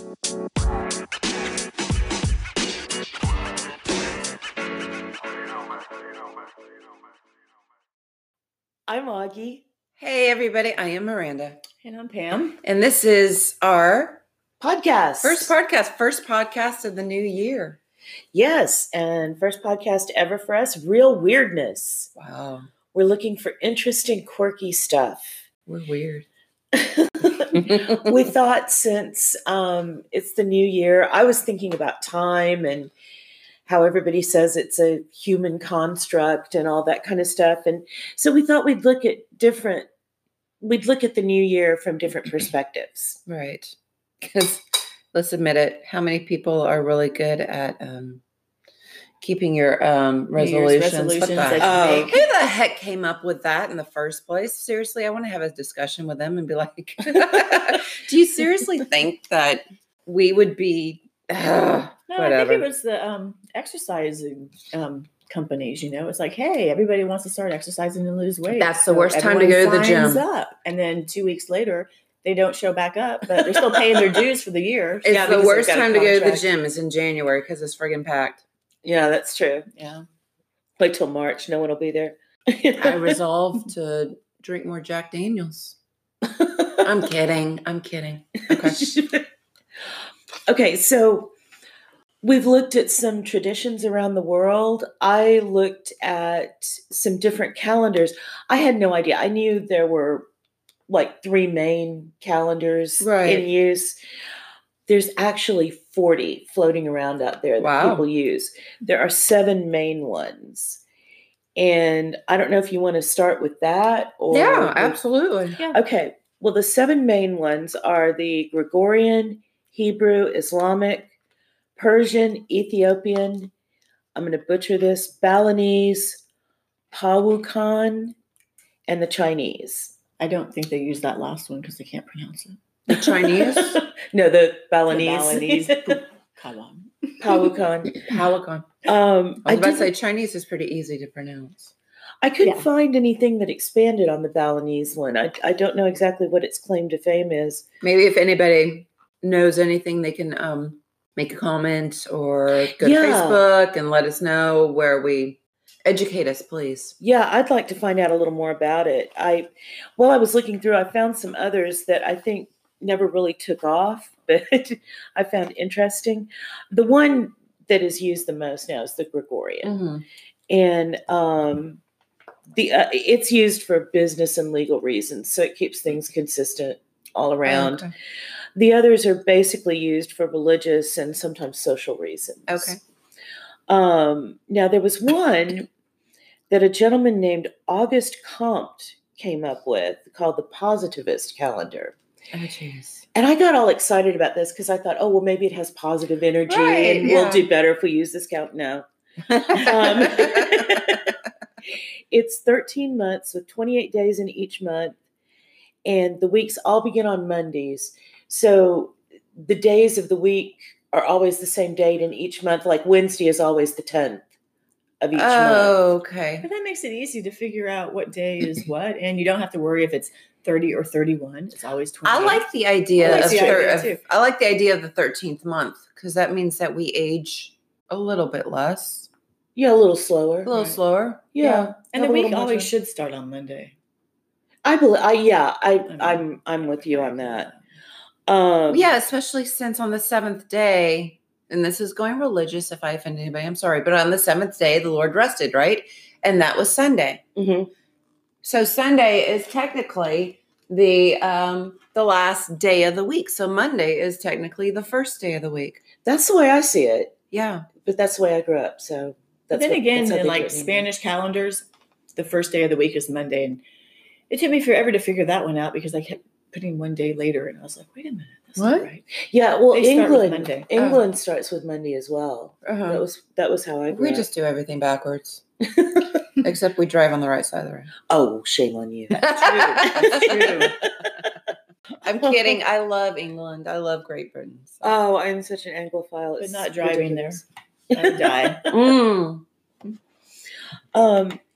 I'm Augie. Hey, everybody. I am Miranda. And I'm Pam. And this is our Podcast. first podcast of the new year. Yes. And first podcast ever for us. Real weirdness. Wow. We're looking for interesting, quirky stuff. We're weird. We thought since it's the new year, I was thinking about time and how everybody says it's a human construct and all that kind of stuff. And so we thought we'd look at the new year from different perspectives. Right. Because let's admit it, how many people are really good at keeping your resolutions? Who Who the heck came up with that in the first place? Seriously, I want to have a discussion with them and be like, do you seriously think that we would be... No, I think it was the exercising companies. It's like, hey, everybody wants to start exercising and lose weight. That's the worst time to go to the gym. Up. And then 2 weeks later, they don't show back up, but they're still paying their dues for the year. It's the worst time to go to the gym is in January because it's friggin' packed. Yeah, that's true. Yeah. Wait till March. No one will be there. I resolved to drink more Jack Daniels. I'm kidding. Okay. Okay, so we've looked at some traditions around the world. I looked at some different calendars. I had no idea. I knew there were like 3 main calendars in use. There's actually 40 floating around out there that people use. There are 7 main ones. And I don't know if you want to start with that or... Yeah, absolutely. Yeah. Okay. Well, the 7 main ones are the Gregorian, Hebrew, Islamic, Persian, Ethiopian, I'm going to butcher this, Balinese, Pawukan, and the Chinese. I don't think they use that last one because they can't pronounce it. The Chinese? No, the Balinese. Pawukan. I was about to say Chinese is pretty easy to pronounce. I couldn't find anything that expanded on the Balinese one. I don't know exactly what its claim to fame is. Maybe if anybody knows anything, they can make a comment or go to Facebook and let us know where we educate us, please. Yeah, I'd like to find out a little more about it. While I was looking through, I found some others that I think never really took off, but I found interesting. The one that is used the most now is the Gregorian. Mm-hmm. And it's used for business and legal reasons, so it keeps things consistent all around. Okay. The others are basically used for religious and sometimes social reasons. Okay. Now, there was one that a gentleman named Auguste Comte came up with called the Positivist Calendar. Oh, jeez. And I got all excited about this because I thought, oh, well, maybe it has positive energy and we'll do better if we use this count. No. It's 13 months with 28 days in each month. And the weeks all begin on Mondays. So the days of the week are always the same date in each month. Like Wednesday is always the 10th of each month. Oh, okay. But that makes it easy to figure out what day is what. And you don't have to worry if it's 30 or 31. It's always 20. I like the idea of the 13th month because that means that we age a little bit less. Yeah, a little slower. Slower. Yeah. And the week always should start on Monday. I'm with you on that. Especially since on the 7th day, and this is going religious, if I offend anybody, I'm sorry, but on the 7th day, the Lord rested, right? And that was Sunday. Mm-hmm. So Sunday is technically the last day of the week. So Monday is technically the first day of the week. That's the way I see it. Yeah. But that's the way I grew up. So that's in like Spanish calendars, the first day of the week is Monday. And it took me forever to figure that one out because I kept putting one day later and I was like, wait a minute. That's not right. Yeah, well, England starts with Monday as well. Uh-huh. That was how I grew up. We just do everything backwards. Except we drive on the right side of the road. Oh, shame on you. That's true. I'm kidding. I love England. I love Great Britain. So. Oh, I'm such an Anglophile. But not driving there. I'd die.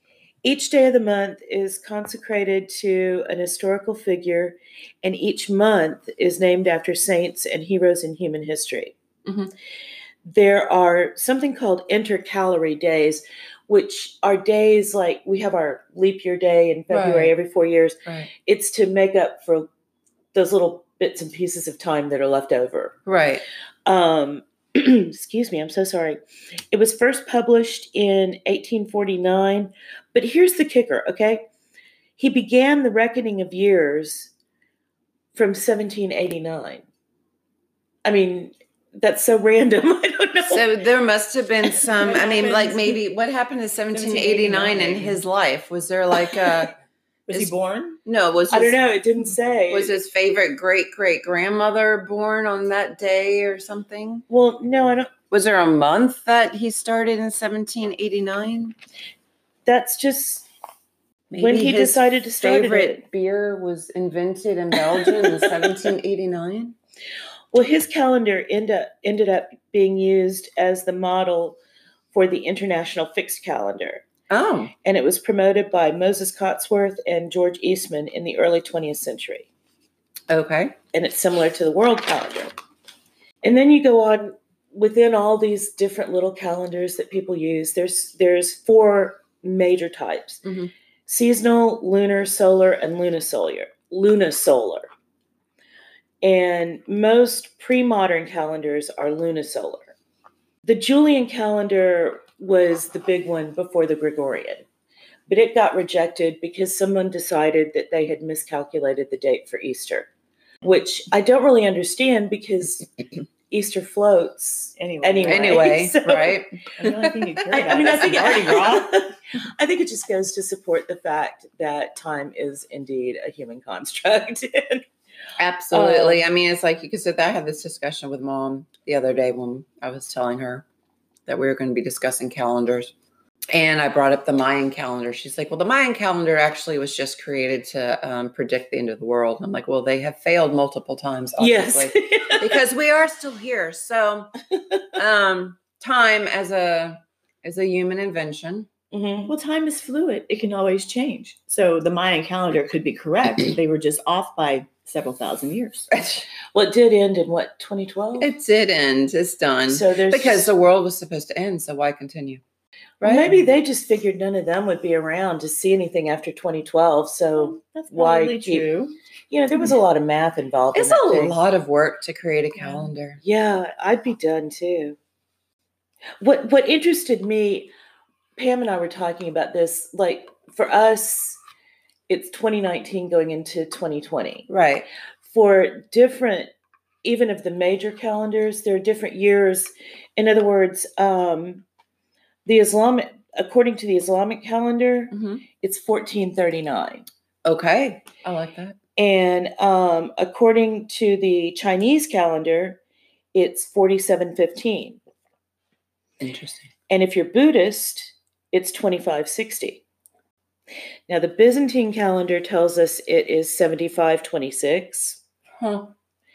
Each day of the month is consecrated to an historical figure, and each month is named after saints and heroes in human history. Mhm. There are something called intercalary days, which are days like we have our leap year day in February Right. every 4 years. Right. It's to make up for those little bits and pieces of time that are left over. Right. Excuse me, I'm so sorry. It was first published in 1849, but here's the kicker, okay? He began the reckoning of years from 1789. I mean, that's so random. I don't know. So there must have been some, What I mean, like happened? maybe what happened in 1789 in his life? Was there like a, Was he born? no, was I his, don't know. It didn't say. was his favorite great-great-grandmother born on that day or something? Well, no, I don't. Was there a month that he started in 1789? That's just Maybe when he his decided to start favorite it. beer was invented in Belgium in 1789. Well, his calendar ended up being used as the model for the International Fixed Calendar. Oh, And it was promoted by Moses Cotsworth and George Eastman in the early 20th century. okay. And it's similar to the world calendar. And then you go on within all these different little calendars that people use. There's 4 major types: Mhm. seasonal, lunar, solar, and lunisolar. And most pre-modern calendars are lunisolar. The Julian calendar was the big one before the Gregorian, but it got rejected because someone decided that they had miscalculated the date for Easter, which I don't really understand because Easter floats Anyway. So- Right? The only thing you care about I mean, I is think Mardi Gras. I think it just goes to support the fact that time is indeed a human construct. Absolutely. I mean, it's like you could sit there. I had this discussion with Mom the other day when I was telling her that we were going to be discussing calendars. And I brought up the Mayan calendar. She's like, well, the Mayan calendar actually was just created to predict the end of the world. I'm like, well, they have failed multiple times, obviously, Yes. because we are still here. So time as a human invention. Mhm. Well, time is fluid. It can always change. So the Mayan calendar could be correct. They were just off by several thousand years. Well, it did end in what, 2012? It did end. It's done. So there's Because the world was supposed to end. So why continue? Well, Right? maybe they just figured none of them would be around to see anything after 2012. So, That's why probably keep- true. there was a lot of math involved. It's in that a thing. lot of work to create a calendar. Yeah, I'd be done too. What interested me, Pam and I were talking about this, like for us, it's 2019 going into 2020. Right. For different, even of the major calendars, there are different years. In other words, according to the Islamic calendar, Mm-hmm. it's 1439. Okay. I like that. And according to the Chinese calendar, it's 4715. Interesting. And if you're Buddhist, it's 2560. Now, the Byzantine calendar tells us it is 7526. Huh.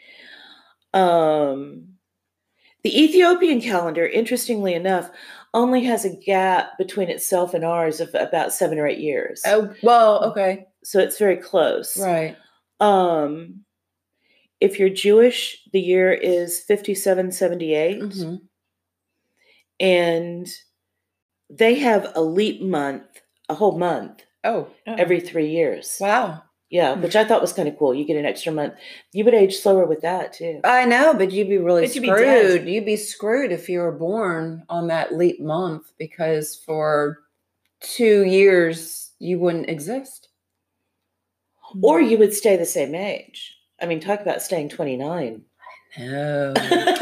The Ethiopian calendar, interestingly enough, only has a gap between itself and ours of about 7 or 8 years. Oh, well, okay. So it's very close. Right. If you're Jewish, the year is 5778. Mm-hmm. And they have a leap month, a whole month, Oh, every 3 years. wow. Yeah, which I thought was kind of cool. You get an extra month. You would age slower with that, too. I know, but you'd be really But you'd be screwed. dead. You'd be screwed if you were born on that leap month because for 2 years you wouldn't exist. Or you would stay the same age. I mean, talk about staying 29. No.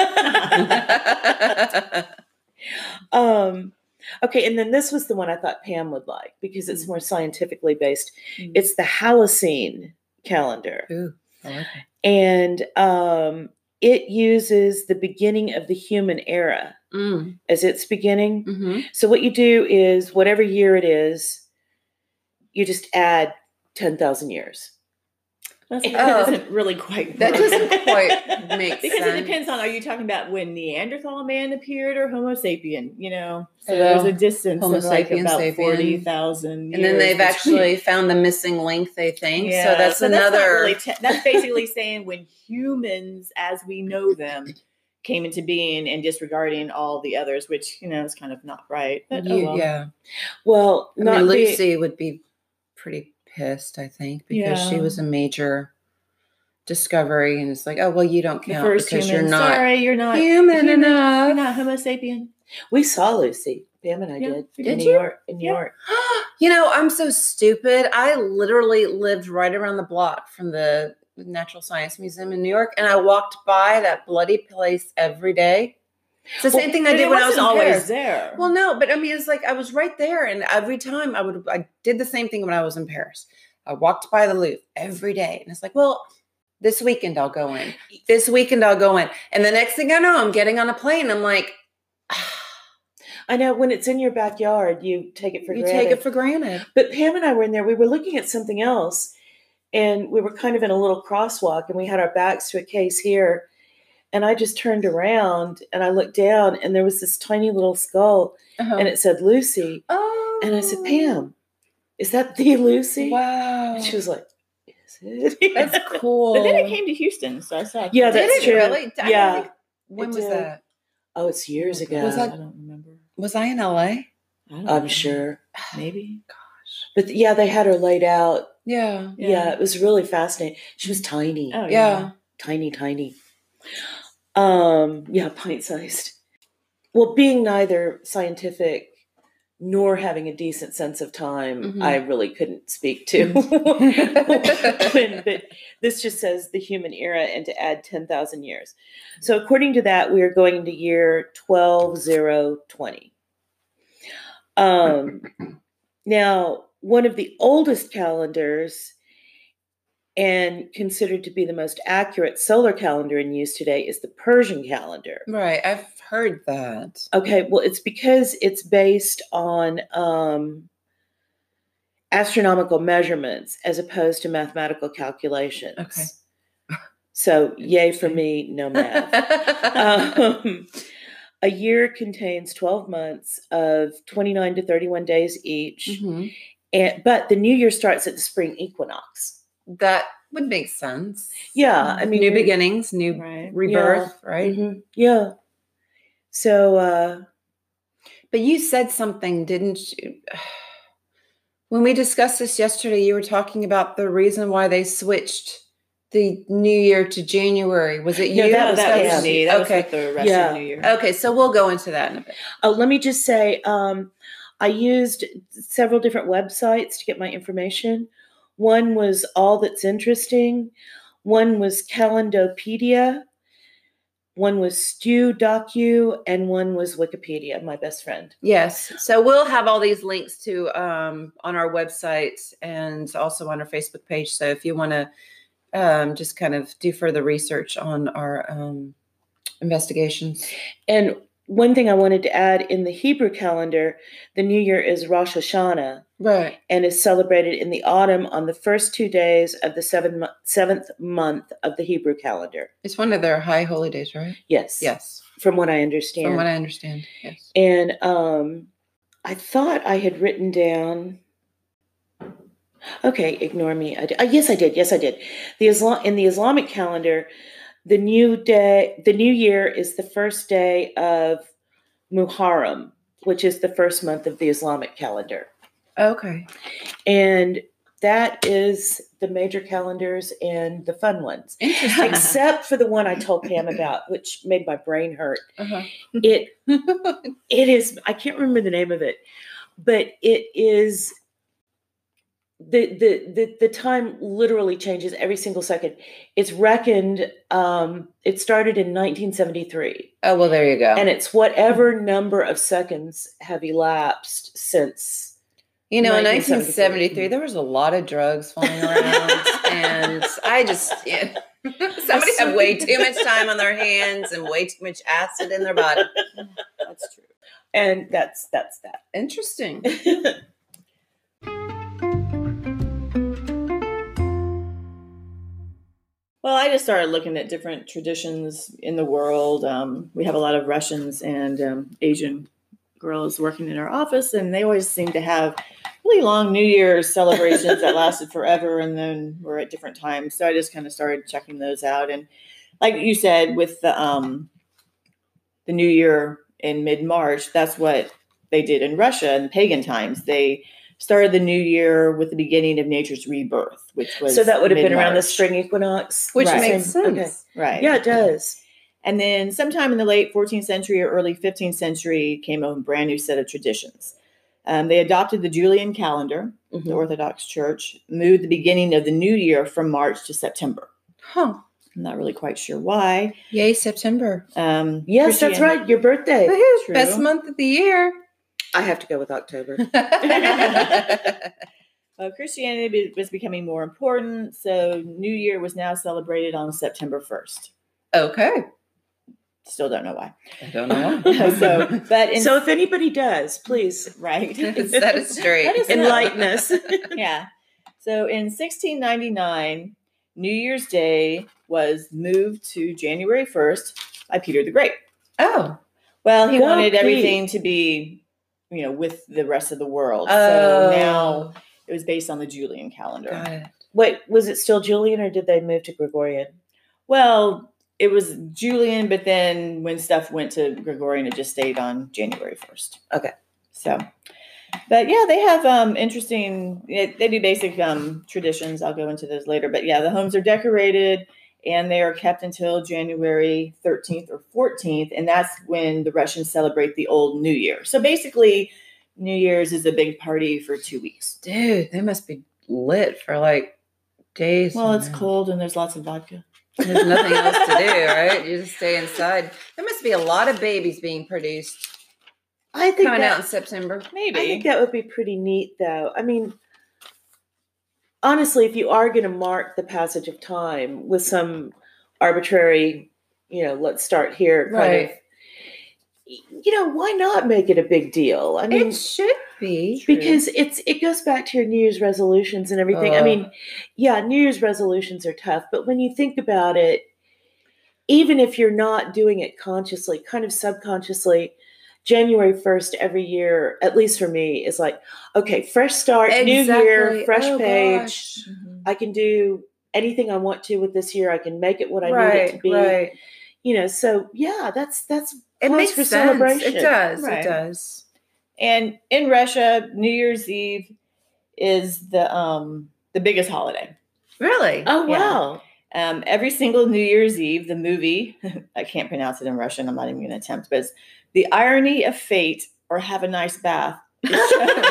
Okay, and then this was the one I thought Pam would like because it's more scientifically based. Mm. It's the Halcyon calendar. Ooh, I like that. And it uses the beginning of the human era as its beginning. Mm-hmm. So what you do is whatever year it is, you just add 10,000 years. That Oh. doesn't really quite That work. doesn't quite make Because sense. it depends on, are you talking about when Neanderthal man appeared or Homo sapien? So Well, there's a distance Homo of like sapien, about sapien. 40,000 years. And then they've between- actually found the missing link, they think. Yeah, so that's not another. really that's basically saying when humans, as we know them, came into being and disregarding all the others, which is kind of not right. But, well. Yeah. Well, I not mean, be- Lucy would be pretty pissed, I think, because she Yeah. was a major discovery, and it's like, oh well, you don't The count first because human. you're not Sorry, you're not human enough. You're not Homo sapien. we saw Lucy. Pam and I Yeah. did. Did in New you? York. In New Yeah. York. I'm so stupid. I literally lived right around the block from the Natural Science Museum in New York, and I walked by that bloody place every day. It's the same thing I But did it when I was in wasn't always Paris. there. Well, no, but I mean, it's like I was right there, and every time I did the same thing when I was in Paris. I walked by the Louvre every day, and it's like, well, this weekend I'll go in. This weekend I'll go in, and the next thing I know, I'm getting on a plane. I'm like, I know when it's in your backyard, you take it for you granted. take it for granted. But Pam and I were in there. We were looking at something else, and we were kind of in a little crosswalk, and we had our backs to a case here. And I just turned around and I looked down, and there was this tiny little skull, and it said Lucy. Oh, And I said, Pam, is that the Lucy? wow, And she was like, is it? that's cool. But then it came to Houston, so I saw it. Yeah, Did that's it true. really? I Yeah. don't think- when It was did. that? Oh, it's years ago. Was that- I don't remember. Was I in LA? I don't I'm know. sure. Maybe. But yeah, they had her laid out. Yeah. Yeah, it was really fascinating. She was tiny. Oh Yeah. Tiny. Yeah, pint-sized. Well, being neither scientific nor having a decent sense of time, Mhm. I really couldn't speak to. But this just says the human era and to add 10,000 years. So according to that, we are going into year 12020. Now, one of the oldest calendars and considered to be the most accurate solar calendar in use today is the Persian calendar. Right. I've heard that. Okay, well, it's because it's based on astronomical measurements as opposed to mathematical calculations. Okay. So, yay for me, no math. A year contains 12 months of 29 to 31 days each, Mhm. but the new year starts at the spring equinox. That would make sense. Yeah, I mean, new beginnings, new Right. rebirth, right? Mhm, yeah. So, But you said something, didn't you? When we discussed this yesterday, you were talking about the reason why they switched the new year to January. Was it you? No, that That was was Pam. me. That was Okay. with the rest Yeah. of the New Year. Okay, so we'll go into that in a bit. let me just say, I used several different websites to get my information. One was All That's Interesting. One was Calendopedia. One was StewDocu, and one was Wikipedia, my best friend. Yes. So we'll have all these links to on our website and also on our Facebook page. So if you want to just kind of do further research on our investigations. And one thing I wanted to add, in the Hebrew calendar, the new year is Rosh Hashanah Right. and is celebrated in the autumn on the first 2 days of the seventh month of the Hebrew calendar. It's one of their high holy days, right? Yes. Yes. From what I understand. From what I understand. Yes. And I thought I had written down. Okay, ignore me. Yes, I did. In the Islamic calendar, the new year is the first day of Muharram, which is the first month of the Islamic calendar, Okay. and that is the major calendars and the fun ones, Interesting. except for the one I told Pam about, which made my brain hurt. Uh-huh. It is, I can't remember the name of it, but it is the time literally changes every single second. It's reckoned, it started in 1973, Oh, well, there you go. and it's whatever number of seconds have elapsed since. You know, in 1973. 1973, there was a lot of drugs flying around, and somebody had way too much time on their hands and way too much acid in their body. That's true. And that's that. Interesting. Well, I just started looking at different traditions in the world. We have a lot of Russians and Asian girls working in our office, and they always seem to have really long New Year's celebrations that lasted forever, and then were at different times. So I just kind of started checking those out. And like you said, with the New Year in mid-March, that's what they did in Russia in pagan times. They started the new year with the beginning of nature's rebirth, which was So that would have been around the mid-March. spring equinox, Which Right. makes sense. Okay. Right. Yeah, it does. And then sometime in the late 14th century or early 15th century came a brand new set of traditions. They adopted the Julian calendar. The Mhm. Orthodox Church moved the beginning of the new year from March to September. Huh. I'm not really quite sure why. Yay, September. Yes, that's right. Your birthday. Woohoo, True. best month of the year. I have to go with October. Christianity was becoming more important, so New Year was now celebrated on September 1st. Okay. Still don't know why. I don't know. So if anybody does, please right. Set it straight. Let us know. enlighten us. Yeah. So in 1699, New Year's Day was moved to January 1st by Peter the Great. Oh. Well, he Go, wanted Pete. everything to be, with the rest of the world. Oh. So now it was based on the Julian calendar. Got it. Wait, was it still Julian or did they move to Gregorian? Well, it was Julian, but then when stuff went to Gregorian, it just stayed on January 1st. Okay. So, but yeah, they have interesting, they do basic traditions. I'll go into those later. But yeah, the homes are decorated and they are kept until January 13th or 14th. And that's when the Russians celebrate the Old New Year. So basically, New Year's is a big party for 2 weeks. Dude, they must be lit for like days. Well, on it's end. cold and there's lots of vodka. There's nothing else to do, right? You just stay inside. There must be a lot of babies being produced I think coming that, out in September. Maybe. I think that would be pretty neat, though. I mean, honestly, if you are going to mark the passage of time with some arbitrary, let's start here kind of, why not make it a big deal? I mean, It should be. because it goes back to your New Year's resolutions and everything. I mean, yeah, New Year's resolutions are tough, but when you think about it, even if you're not doing it consciously, kind of subconsciously, January 1st every year, at least for me, is like, okay, fresh start, new year, fresh page. Gosh. Mhm. I can do anything I want to with this year. I can make it what I need it to be. Right. So yeah, that's It cause makes for sense. celebration. It does. Right. It does. And in Russia, New Year's Eve is the biggest holiday. Really? Oh Yeah. wow. Every single New Year's Eve, the movie, I can't pronounce it in Russian, I'm not even going to attempt, but it's The Irony of Fate or Have a Nice Bath. is shown.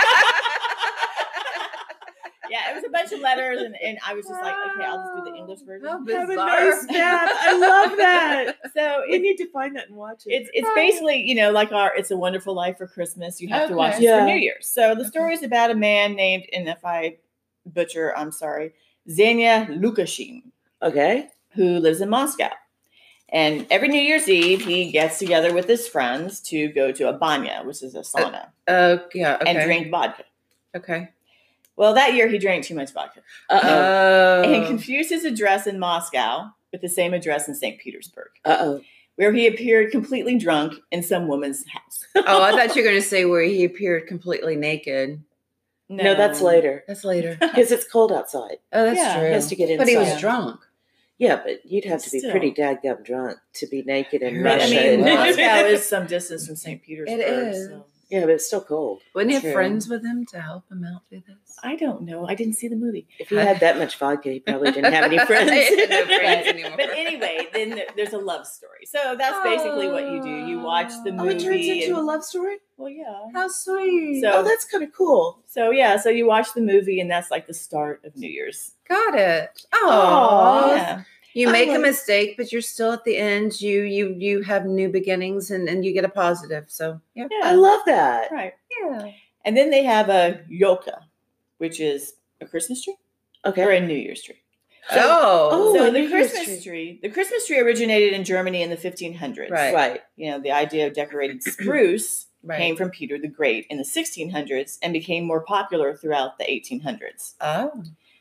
Yeah, it was a bunch of letters, and I was just like, okay, I'll just do the English version. How Have a bizarre. nice bath. I love that. So We need to find that and watch it. it's basically, like our It's a Wonderful Life for Christmas. You have to watch Okay. this Yeah. for New Year's. So the story is about a man named, and if I butcher, I'm sorry, Zenya Lukashin, Okay. who lives in Moscow. And every New Year's Eve, he gets together with his friends to go to a banya, which is a sauna, Oh, yeah. Okay. and drink vodka. Okay. Well, that year he drank too much vodka Uh-oh. and confused his address in Moscow with the same address in St. Petersburg, Uh-oh. where he appeared completely drunk in some woman's house. Oh, I thought you were going to say where he appeared completely naked. No, that's later. That's later. Because it's cold outside. Oh, that's Yeah. true. He has to get inside. But he was Yeah. drunk. Yeah, but you'd have to be Still. pretty dadgum drunk to be naked in Right, But, I Russia. mean, Wow. Moscow is some distance from St. Petersburg. It is. So. Yeah, but it's still cold. Wouldn't he have True. friends with him to help him out through this? I don't know. I didn't see the movie. If he had that much vodka, he probably didn't have any friends. He had no friends But, anymore. but anyway, then there's a love story. So that's basically what you do. You watch the Oh, movie. it turns into a and- love story? Well, yeah. How sweet. So- Oh, that's kind of cool. So yeah, so you watch the movie, and that's like the start of New Year's. Got it. Oh, Aw. Yeah. you I make a like- mistake, but you're still at the end. You have new beginnings, and you get a positive. So yeah, I love that. Right. yeah. And then they have a yoka, which is a Christmas tree or Okay. a New Year's tree. Oh, So a the New Year's Christmas tree originated in Germany in the 1500s. Right. Right. The idea of decorated spruce Right. came from Peter the Great in the 1600s and became more popular throughout the 1800s. Oh,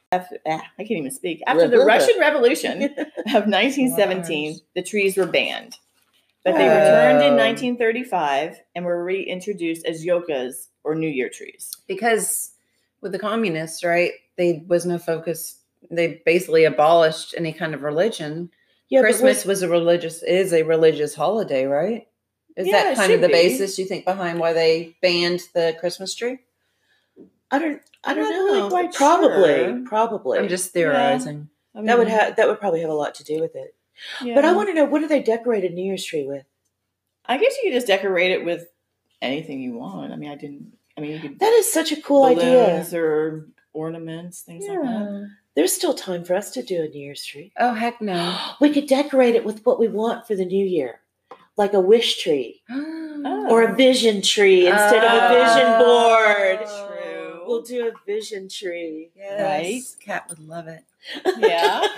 I can't even speak. After the Russian Revolution of 1917, Gosh. the trees were banned. But they returned in 1935 and were reintroduced as yokas or New Year trees. Because with the communists, right, there was no focus. They basically abolished any kind of religion. Yeah, Christmas is a religious holiday, right? Is Yeah, that it kind of should the be. basis you think behind why they banned the Christmas tree? I don't not know. really quite probably. sure. I'm just theorizing. I mean, That would probably have a lot to do with it. yeah. But I want to know, what do they decorate a New Year's tree with? I guess you could just decorate it with anything you want. I mean, you could That is such a cool idea. balloons or ornaments, things like that. There's still time for us to do a New Year's tree. Oh, heck no. We could decorate it with what we want for the new year, like a wish tree or a vision tree instead of a vision board. True. We'll do a vision tree. Yes. Right? Cat would love it. Yeah.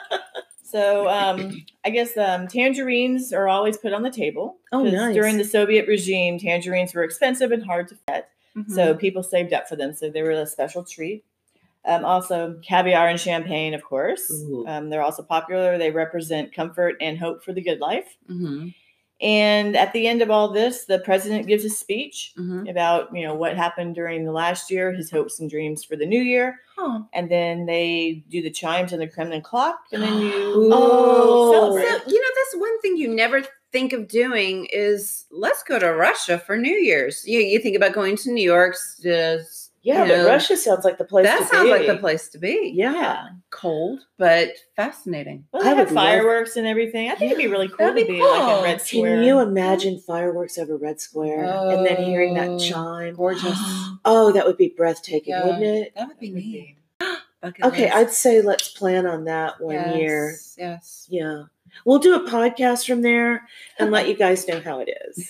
So I guess tangerines are always put on the table. Oh, 'cause nice. During the Soviet regime, tangerines were expensive and hard to get. So people saved up for them. So they were a special treat. Also, caviar and champagne, of course. Ooh. They're also popular. They represent comfort and hope for the good life. Mm-hmm. And at the end of all this, the president gives a speech Mm-hmm. about what happened during the last year, his hopes and dreams for the new year. Oh. And then they do the chimes and the Kremlin clock, and then you Oh. celebrate. So, that's one thing you never think of doing is let's go to Russia for New Year's. You think about going to New York. Yeah, but Russia sounds like the place to be. That sounds like the place to be. Yeah. Cold, but fascinating. Well, they I have would love- fireworks and everything. I think it'd be really cool That'd to be be like cool. in Red Square. Can you imagine fireworks over Red Square and then hearing that Oh, chime? Gorgeous. Oh, that would be breathtaking, Yeah. wouldn't it? That would be It would neat. Bucket Okay, list. I'd say let's plan on that one Yes, year. Yes. Yeah. We'll do a podcast from there and let you guys know how it is.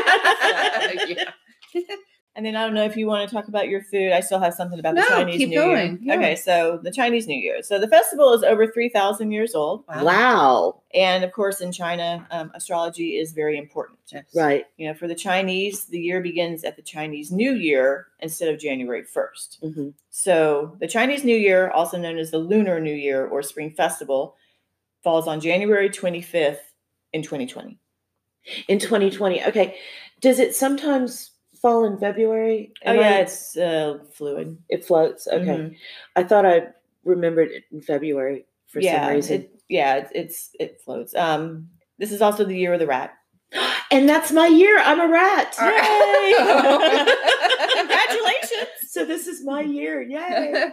Yeah. And then I don't know if you want to talk about your food. I still have something about the No, Chinese keep New going. Year. Yeah. Okay, so the Chinese New Year. So the festival is over 3,000 years old. Wow. And of course, in China, astrology is very important. Yes. Right. For the Chinese, the year begins at the Chinese New Year instead of January 1st. Hmm. So the Chinese New Year, also known as the Lunar New Year or Spring Festival, falls on January 25th in 2020. In 2020. Okay. Does it sometimes fall in February? It's fluid. It floats. Okay. Mhm. I thought I remembered it in February for some reason. It floats. This is also the year of the rat. And that's my year. I'm a rat. Yay! Congratulations. So this is my year. Yay.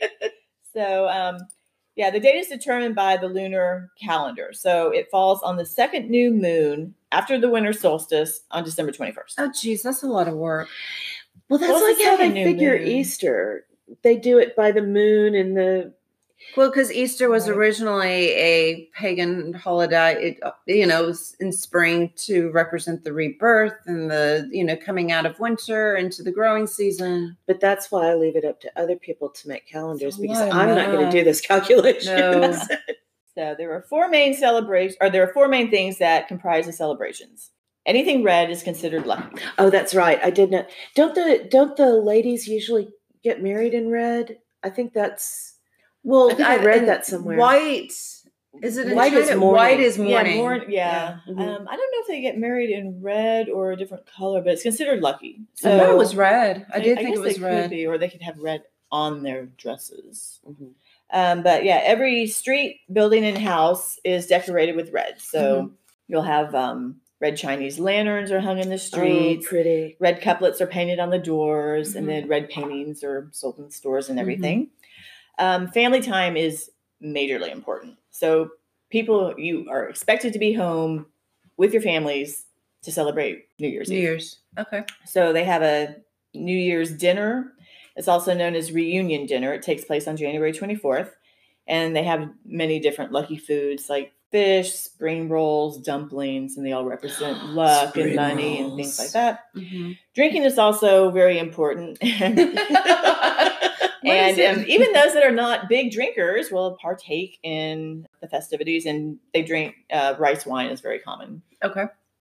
So, the date is determined by the lunar calendar. So it falls on the second new moon after the winter solstice on December 21st. Oh, geez, that's a lot of work. Well, that's Well, it's like the how they second new figure moon. Easter. They do it by the moon and the. Well, because Easter was Right. originally a pagan holiday, it was in spring to represent the rebirth and the, coming out of winter into the growing season. But that's why I leave it up to other people to make calendars It's a because lot of I'm not going to do math. this calculation. No. So there are four main things that comprise the celebrations. Anything red is considered lucky. Oh, that's right. I did not. Don't the ladies usually get married in red? I think that's. Well, I think I read that somewhere. White is it? In White is China? mourning. White is mourning. Yeah. Mhm. I don't know if they get married in red or a different color, but it's considered lucky. I thought it was red. I did think guess it was they red. Could be, or they could have red on their dresses. Mhm. But yeah, every street, building, and house is decorated with red. So you'll have red Chinese lanterns are hung in the Oh, streets. pretty. Red couplets are painted on the doors, and Mhm. then red paintings are sold in the stores and everything. Family time is majorly important. So you are expected to be home with your families to celebrate New Year's New Eve. Year's. Okay. So they have a New Year's dinner. It's also known as reunion dinner. It takes place on January 24th. And they have many different lucky foods like fish, spring rolls, dumplings, and they all represent luck and Spring money and things like rolls. that. Mm-hmm. Drinking is also very important. And is it? even those that are not big drinkers will partake in the festivities, and they drink rice wine is very common. Okay.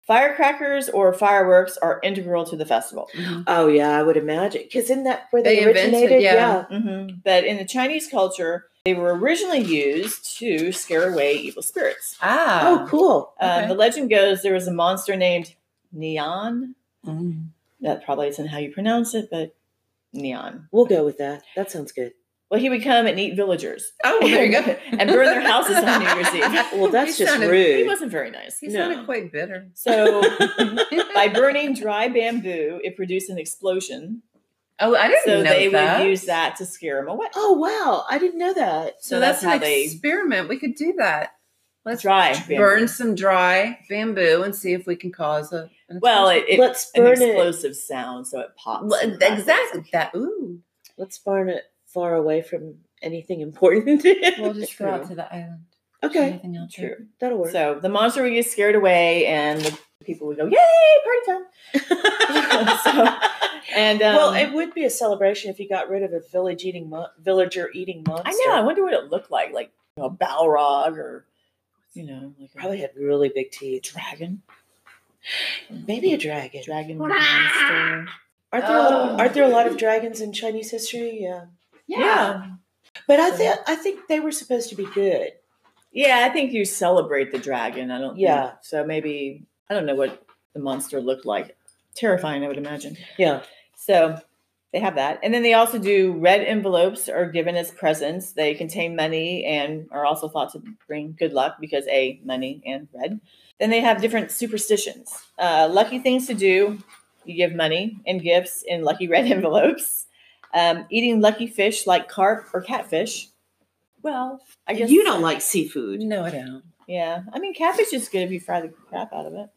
Firecrackers or fireworks are integral to the festival. Oh yeah, I would imagine. Because isn't that where They they invented, originated? yeah. But in the Chinese culture, they were originally used to scare away evil spirits. Oh, cool. Okay. The legend goes there was a monster named Neon. Mm. That probably isn't how you pronounce it, but Neon. We'll go with that. That sounds good. Well, he would come and eat villagers. Oh, well, there you go. And burn their houses on New Year's Eve. Well, that's He just sounded- rude. He wasn't very nice. He No. sounded quite bitter. So by burning dry bamboo, it produced an explosion. Oh, I didn't So know they that. would use that to scare them away. Oh wow, I didn't know that. So that's that's how an they- experiment. We could do that. Let's Dry bamboo. burn some dry bamboo and see if we can cause an Well, explosion. Let's an burn it. explosive sound, so it pops. Well, and crackles. exactly that. Ooh, Let's burn it far away from anything important. we'll just go out True. to the island. Okay, Anything else? True. that'll work. So the monster would get scared away, and the people would go, "Yay, party time!" Well, it would be a celebration if you got rid of a villager eating monster. I know. I wonder what it looked like a Balrog or like a Probably had really big teeth. dragon. Maybe a dragon. Dragon monster. Aren't there a lot of dragons in Chinese history? Yeah. Yeah. But I think they were supposed to be good. Yeah, I think you celebrate the dragon. I don't. Yeah. Think, so maybe I don't know what the monster looked like. Terrifying, I would imagine. Yeah. So they have that, and then they also do red envelopes are given as presents. They contain money and are also thought to bring good luck because money and red. Then they have different superstitions. Lucky things to do. You give money and gifts in lucky red envelopes. Eating lucky fish like carp or catfish. Well, I guess You don't like seafood. No, I don't. Yeah, I mean catfish is good if you fry the crap out of it.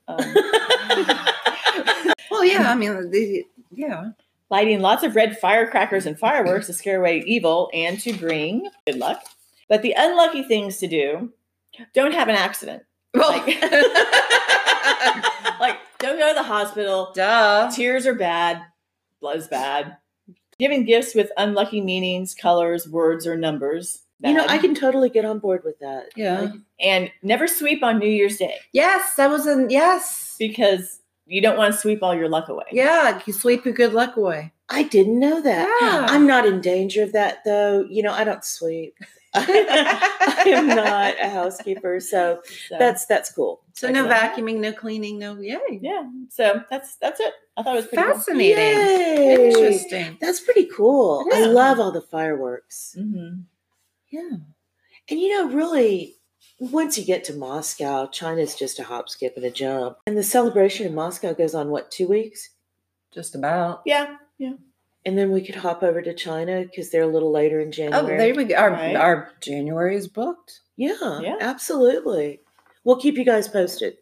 Well, yeah. I mean, yeah. Lighting lots of red firecrackers and fireworks to scare away evil and to bring good luck. But the unlucky things to do: don't have an accident. Well, Like don't go to the hospital. duh. Tears are bad. Blood's bad. Giving gifts with unlucky meanings, colors, words, or numbers. You know, bad. I can totally get on board with that. Yeah. And never sweep on New Year's Day Yes, that was a yes. because you don't want to sweep all your luck away. Yeah, you sweep your good luck away. I didn't know that. Yeah. I'm not in danger of that, though. You know, I don't sweep. I am not a housekeeper, so So, that's cool. So no Excellent. vacuuming, no cleaning, no yay. yeah. So that's it. I thought it was pretty cool. Fascinating. Yay. Interesting. That's pretty cool. It I is. love all the fireworks. Mm-hmm. Yeah. And really, once you get to Moscow, China's just a hop, skip, and a jump. And the celebration in Moscow goes on, 2 weeks? Just about. Yeah. And then we could hop over to China because they're a little later in Oh, January. there we go. Our, Right. our January is booked. Yeah, Yeah. absolutely. We'll keep you guys posted.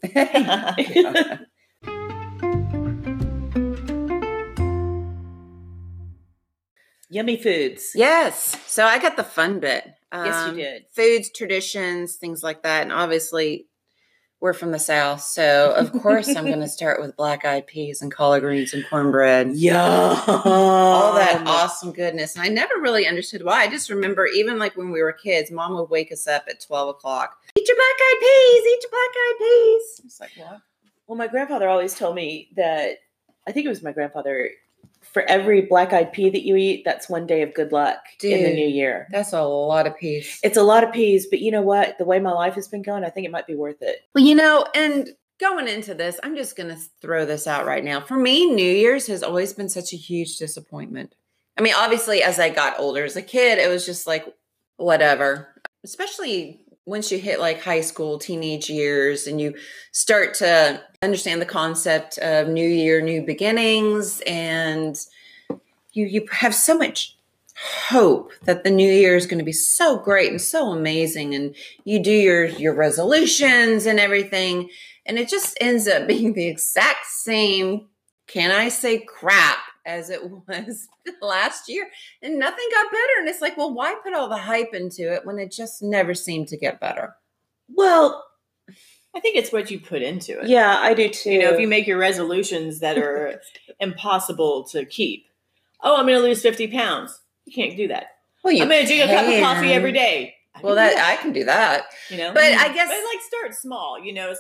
Yummy foods. Yes. So I got the fun bit. Yes, you did. Foods, traditions, things like that. And obviously, we're from the South. So, of course, I'm going to start with black-eyed peas and collard greens and cornbread. Yum. All that awesome goodness. And I never really understood why. I just remember even like when we were kids, Mom would wake us up at 12 o'clock. Eat your black-eyed peas. Eat your black-eyed peas. It's like, what? Well, my grandfather always told me that, I think it was my grandfather, for every black-eyed pea that you eat, that's one day of good luck in the Dude. new year. That's a lot of peas. It's a lot of peas, but you know what? The way my life has been going, I think it might be worth it. Well, and going into this, I'm just going to throw this out right now. For me, New Year's has always been such a huge disappointment. I mean, obviously, as I got older as a kid, it was just like, whatever. Especially once you hit like high school, teenage years, and you start to understand the concept of New Year, new beginnings, and you have so much hope that the new year is going to be so great and so amazing, and you do your resolutions and everything, and it just ends up being the exact same, can I say, crap as it was last year, and nothing got better. And it's like, well, why put all the hype into it when it just never seemed to get better? Well, I think it's what you put into it. yeah, I do too. If you make your resolutions that are impossible to keep. Oh, I'm going to lose 50 pounds. You can't do that. Well, I'm going to drink a cup of coffee every day. Well, I can do that. But I guess- like start small. It's like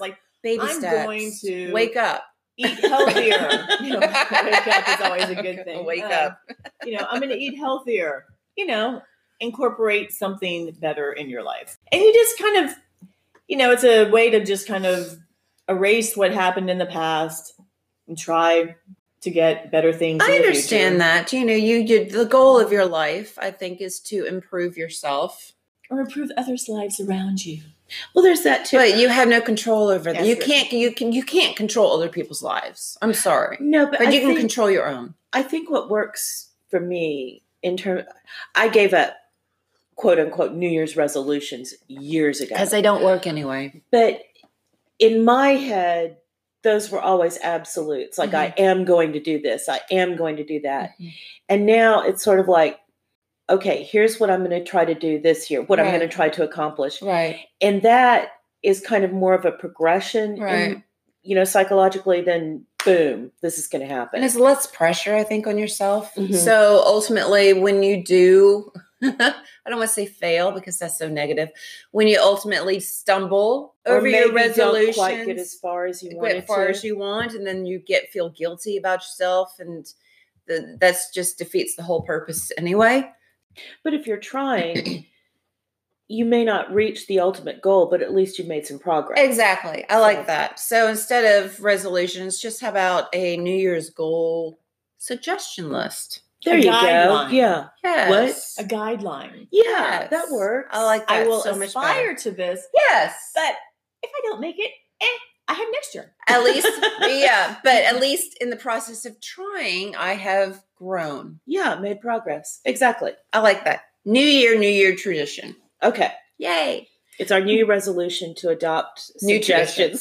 Baby I'm steps. going to wake up. eat healthier. Wake up is always a good thing. Wake up. I'm going to eat healthier. Incorporate something better in your life. And you just kind of, it's a way to just kind of erase what happened in the past and try to get better things. I understand that. The goal of your life, I think, is to improve yourself. Or improve others' lives around you. Well, there's that too. But you have no control over that. Yes, You can't control other people's lives. I'm sorry. No, but you can control your own. I think what works for me I gave up quote unquote New Year's resolutions years ago. Because they don't work anyway. But in my head, those were always absolutes. Like, I am going to do this. I am going to do that. And now it's sort of like, okay, here's what I'm going to try to do this year, what I'm going to try to accomplish. Right. And that is kind of more of a progression, right. Psychologically, than boom, this is going to happen. And it's less pressure, I think, on yourself. So ultimately, when you do, I don't want to say fail because that's so negative. When you ultimately stumble over your resolutions, don't quite get as far as you want, and then you feel guilty about yourself, and that's just defeats the whole purpose anyway. But if you're trying, you may not reach the ultimate goal, but at least you've made some progress. Exactly. I like that. So instead of resolutions, just how about a New Year's goal suggestion list? There you go. Yeah. Yes. What? A guideline. Yeah, yes. That works. I like that. I will so much aspire to this. Yes. But if I don't make it, I have next year. At least, but at least in the process of trying, I have grown. Yeah, made progress. Exactly. I like that. New year tradition. Okay. Yay. It's our New Year resolution to adopt new suggestions.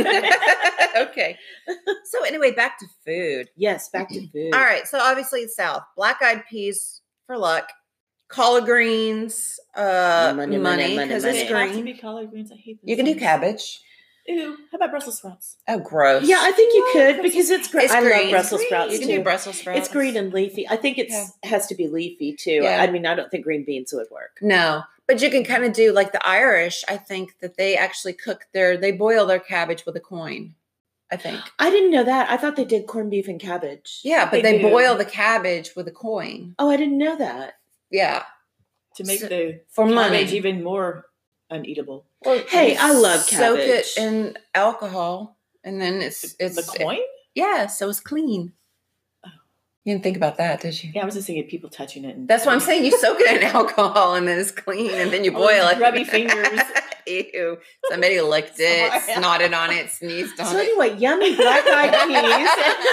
Okay. So anyway, back to food. Yes, back to food. All right. So obviously it's South. Black-eyed peas for luck. Collard greens, money, because it's They have to green. be collard greens. I hate them. You can do cabbage. Ew. How about Brussels sprouts? Oh, gross. Yeah, I think you could because it's green. I green. love Brussels It's sprouts You can too. do Brussels sprouts. It's green and leafy. I think it has to be leafy too. Yeah. I mean, I don't think green beans would work. No, but you can kind of do like the Irish. I think that they actually they boil their cabbage with a coin. I think. I didn't know that. I thought they did corned beef and cabbage. Yeah, but They they do. boil the cabbage with a coin. Oh, I didn't know that. Yeah. To make the For cabbage money. even more uneatable. Hey, I love Soak it cabbage. in alcohol, and then it's The coin? yeah, so it's clean. You didn't think about that, did you? Yeah, I was just thinking people touching it. And That's what I'm saying. You soak it in alcohol, and then it's clean, and then you All boil those it. grubby fingers. Ew. Somebody licked it, Sorry. snotted on it, sneezed on So it. anyway, yummy black-eyed peas.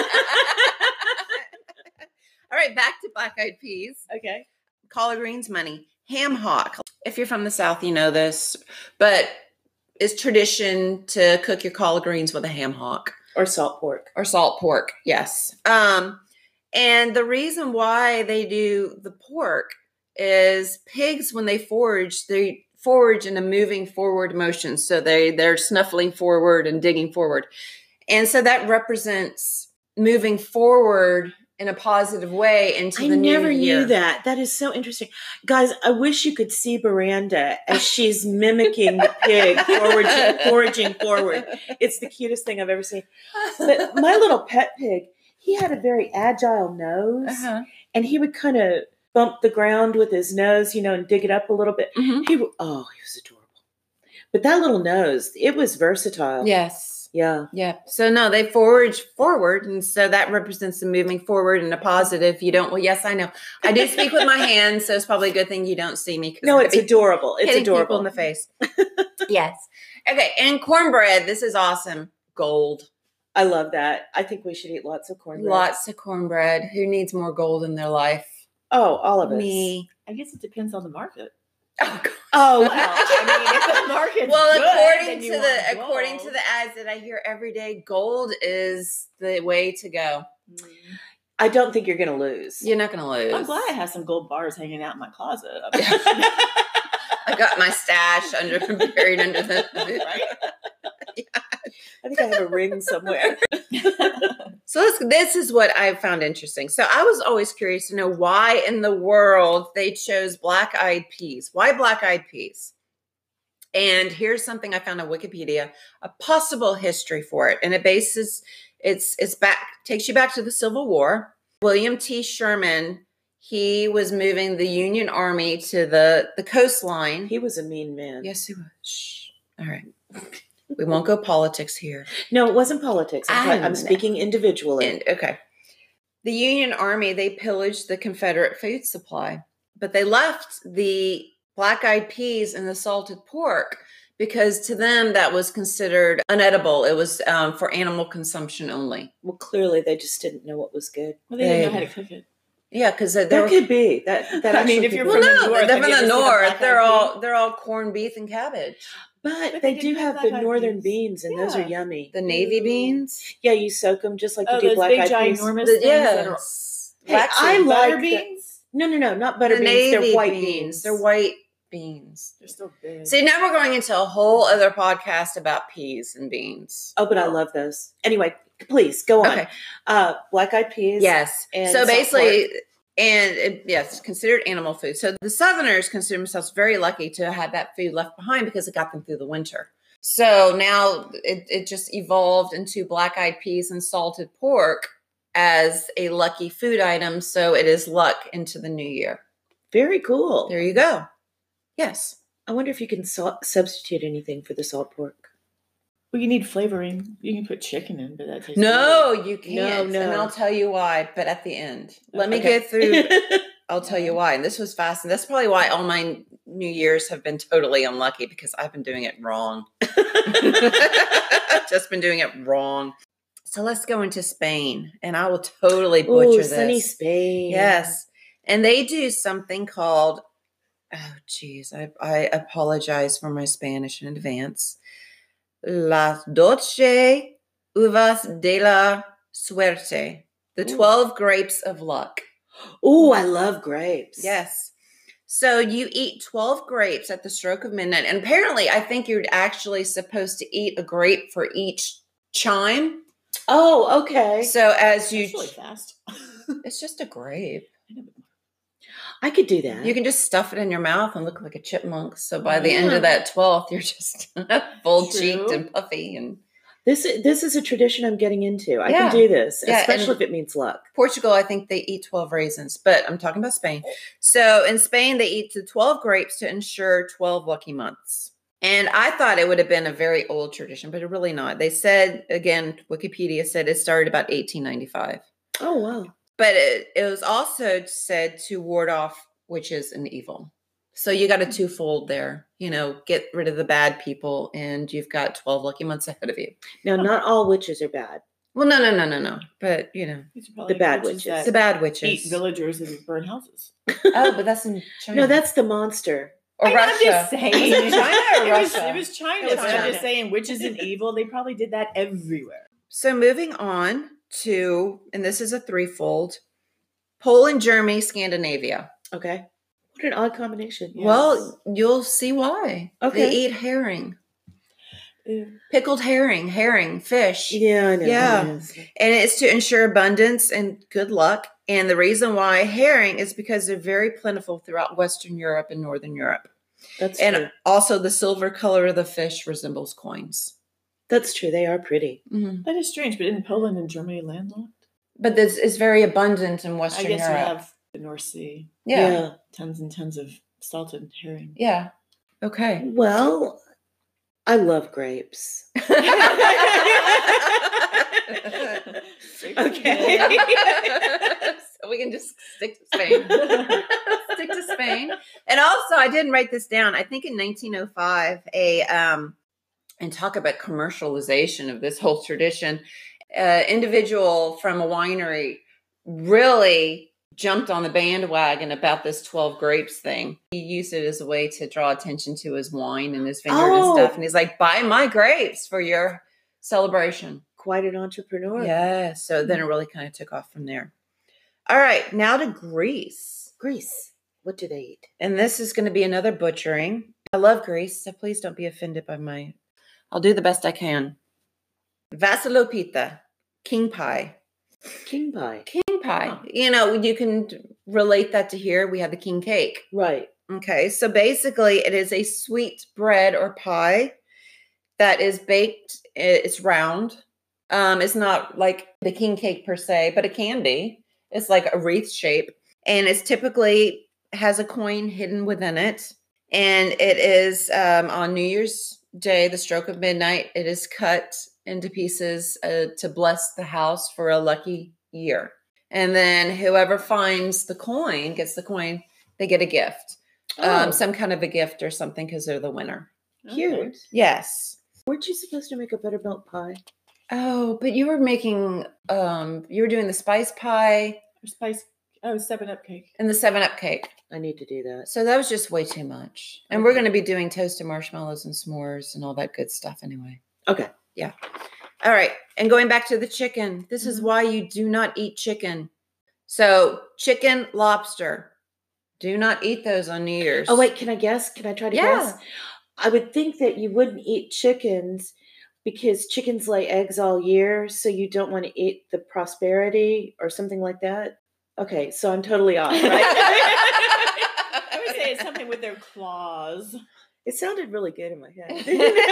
All right, back to black-eyed peas. Okay. Collard greens, money. Ham hock. If you're from the South, you know this, but it's tradition to cook your collard greens with a ham hock. Or salt pork. Or salt pork, yes. And the reason why they do the pork is pigs, when they forage in a moving forward motion. So they're snuffling forward and digging forward. And so that represents moving forward in a positive way into the new year. I never knew that. That is so interesting. Guys, I wish you could see Miranda as she's mimicking the pig foraging forward. It's the cutest thing I've ever seen. But my little pet pig, he had a very agile nose, and he would kind of bump the ground with his nose, and dig it up a little bit. Mm-hmm. He was adorable. But that little nose, it was versatile. Yes. Yeah. Yeah. So no, they forage forward. And so that represents the moving forward in a positive. You don't, well, yes, I know. I do speak with my hands. So it's probably a good thing you don't see me. No, it's adorable. It's adorable. People in the face. Yes. Okay. And cornbread. This is awesome. Gold. I love that. I think we should eat lots of cornbread. Lots of cornbread. Who needs more gold in their life? Oh, all of us. Me. I guess it depends on the market. Oh, God. Oh, Well, I mean, if the market's well, good, then you want according to gold. the ads that I hear every day, gold is the way to go. I don't think you're going to lose. You're not going to lose. I'm glad I have some gold bars hanging out in my closet. I got my stash buried under the Right? I think I have a ring somewhere. So this is what I found interesting. So I was always curious to know why in the world they chose black-eyed peas. Why black-eyed peas? And here's something I found on Wikipedia, a possible history for it. And it takes you back to the Civil War. William T. Sherman, he was moving the Union Army to the coastline. He was a mean man. Yes, he was. Shh. All right. We won't go politics here. No, it wasn't politics. I'm speaking individually. Okay. The Union Army, they pillaged the Confederate food supply, but they left the black-eyed peas and the salted pork because to them that was considered unedible. It was for animal consumption only. Well, clearly they just didn't know what was good. Well, they didn't know how to cook it. Yeah, because that could be that. I mean, if you're from the north, they're from the north. They're all corned beef and cabbage. But they do have the northern beans, and those are yummy. The navy beans. Yeah, you soak them just like you do those black-eyed big peas. ginormous things that are I like butter beans. No, not butter the beans. They're white beans. They're white beans. They're still big. See, now we're going into a whole other podcast about peas and beans. Oh, but I love those. Anyway, please go on. Okay. Black-eyed peas. Yes. And so basically, yes, considered animal food. So the Southerners consider themselves very lucky to have that food left behind because it got them through the winter. So now it just evolved into black-eyed peas and salted pork as a lucky food item. So it is luck into the new year. Very cool. There you go. Yes. I wonder if you can substitute anything for the salt pork. Well, you need flavoring. You can put chicken in, but that tastes No, you can't. No. And I'll tell you why, but at the end. Let me get through. I'll tell you why. And this was fast. And that's probably why all my New Year's have been totally unlucky because I've been doing it wrong. I've just been doing it wrong. So let's go into Spain. And I will totally butcher this. Sunny Spain. Yes. And they do something called, oh, geez, I apologize for my Spanish in advance. Las 12 uvas de la suerte. The 12 grapes of luck. Oh, I love grapes. Yes. So you eat 12 grapes at the stroke of midnight. And apparently, I think you're actually supposed to eat a grape for each chime. Oh, okay. So as you... That's really fast. It's just a grape. I could do that. You can just stuff it in your mouth and look like a chipmunk. So by the end of that 12th, you're just full-cheeked and puffy. And This is a tradition I'm getting into. I can do this, especially if it means luck. Portugal, I think they eat 12 raisins, but I'm talking about Spain. So in Spain, they eat the 12 grapes to ensure 12 lucky months. And I thought it would have been a very old tradition, but it really not. They said, again, Wikipedia said it started about 1895. Oh, wow. But it was also said to ward off witches and evil. So you got a twofold there, get rid of the bad people and you've got 12 lucky months ahead of you. Now, not all witches are bad. Well, no. But, the bad witches. The bad witches. Eat villagers and burn houses. Oh, but that's in China. No, that's the monster. Or Russia. I'm just saying. China or Russia? It was China. It was I'm China. just saying witches and evil, they probably did that everywhere. So moving on to, and this is a threefold, Poland, Germany, Scandinavia. Okay. What an odd combination. Yes. Well, you'll see why. Okay. They eat herring. Ew. Pickled herring, fish. Yeah, I know. Yeah. And it's to ensure abundance and good luck. And the reason why herring is because they're very plentiful throughout Western Europe and Northern Europe. That's and true. Also the silver color of the fish resembles coins. That's true. They are pretty. Mm-hmm. That is strange, but isn't Poland and Germany landlocked? But this is very abundant in Western I guess Europe. you have the North Sea. Yeah. Tons and tons of salted herring. Yeah. Okay. Well, I love grapes. Okay. So we can just stick to Spain. Stick to Spain. And also, I didn't write this down. I think in 1905, and talk about commercialization of this whole tradition, individual from a winery really jumped on the bandwagon about this 12 grapes thing. He used it as a way to draw attention to his wine and his vineyard and stuff. And he's like, buy my grapes for your celebration. Quite an entrepreneur. Yeah. So then it really kind of took off from there. All right. Now to Greece. Greece. What do they eat? And this is going to be another butchering. I love Greece, so please don't be offended by I'll do the best I can. Vassilopita, king pie. King pie. King pie. You can relate that to here. We have the king cake. Right. Okay, so basically it is a sweet bread or pie that is baked. It's round. It's not like the king cake per se, but it can be. It's like a wreath shape, and it's typically has a coin hidden within it. And it is on New Year's Day, the stroke of midnight, it is cut into pieces to bless the house for a lucky year. And then whoever finds the coin, gets the coin, they get a gift. Some kind of a gift or something because they're the winner. Cute. Okay. Yes. Weren't you supposed to make a buttermilk pie? Oh, but you were making, you were doing the spice pie Or spice. Oh, 7-Up cake. and the 7-Up cake. I need to do that. So that was just way too much. And we're going to be doing toasted marshmallows and s'mores and all that good stuff anyway. Okay. All right. And going back to the chicken, this is why you do not eat chicken. So chicken, lobster, do not eat those on New Year's. Oh, wait, can I guess? Can I try to guess? I would think that you wouldn't eat chickens because chickens lay eggs all year, so you don't want to eat the prosperity or something like that. Okay, so I'm totally off, right? I would say it's something with their claws. It sounded really good in my head.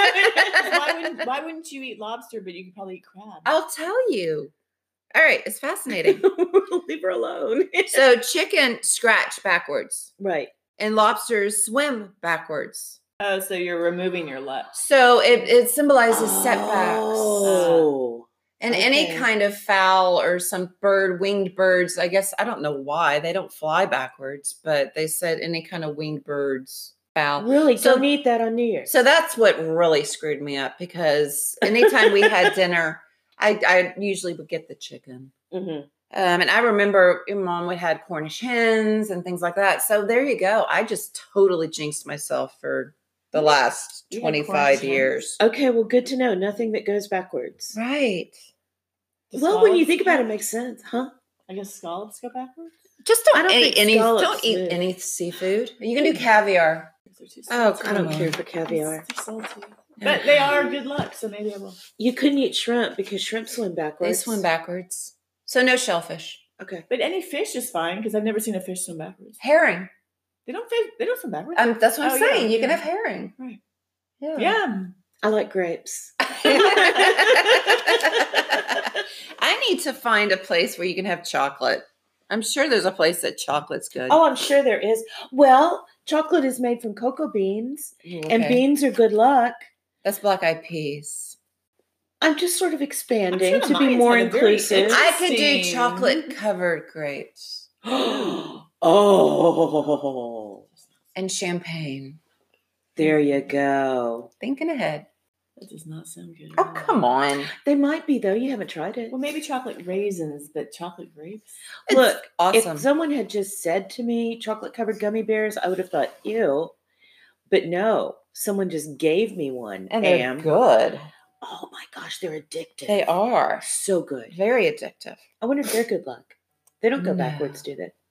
Why wouldn't you eat lobster, but you could probably eat crab? I'll tell you. All right. It's fascinating. Leave her alone. So chicken scratch backwards Right. and lobsters swim backwards. Oh, so you're removing your left. So it symbolizes setbacks. Oh. And any Okay. kind of fowl or some winged birds, I guess, I don't know why. They don't fly backwards, but they said any kind of winged birds, fowl. Really? So- Don't eat that on New Year's. So that's what really screwed me up because anytime we had dinner, I usually would get the chicken. Mm-hmm. And I remember your mom would had Cornish hens and things like that. So there you go. I just totally jinxed myself for the last You had 25 Cornish years. Okay, well, good to know. Nothing that goes backwards. Right. The Well, when you scallops think about it, go- it makes sense, huh? I guess scallops go backwards. Just I don't don't eat think scallops don't eat do. any seafood. You can do caviar. They're too Oh, salty. I don't Come care on. for caviar. They're salty. But they are good luck, so maybe I will. You couldn't eat shrimp because shrimp swim backwards. They swim backwards. So no shellfish. Okay. But any fish is fine because I've never seen a fish swim backwards. Herring. They don't swim backwards. That's what I'm Oh, saying. yeah, You can yeah. have herring. Right. Yeah. Yeah. I like grapes. I need to find a place where you can have chocolate. I'm sure there's a place that chocolate's good. Oh, I'm sure there is. Well, chocolate is made from cocoa beans, and Okay. beans are good luck. That's black eyed peas. I'm just sort of expanding I'm sure to be mine's more had a very inclusive. I could do Interesting. chocolate covered grapes Oh, and champagne. there you go. Thinking ahead. That does not sound good. at Oh, all. come on. They might be though. You haven't tried it. Well, maybe chocolate raisins, but chocolate grapes. It's Look, awesome. if someone had just said to me chocolate covered gummy bears, I would have thought, ew. But no, someone just gave me one. And they're Am. good. Oh my gosh, they're addictive. They are So good. very addictive. I wonder if they're good luck. They don't go No. backwards, do they?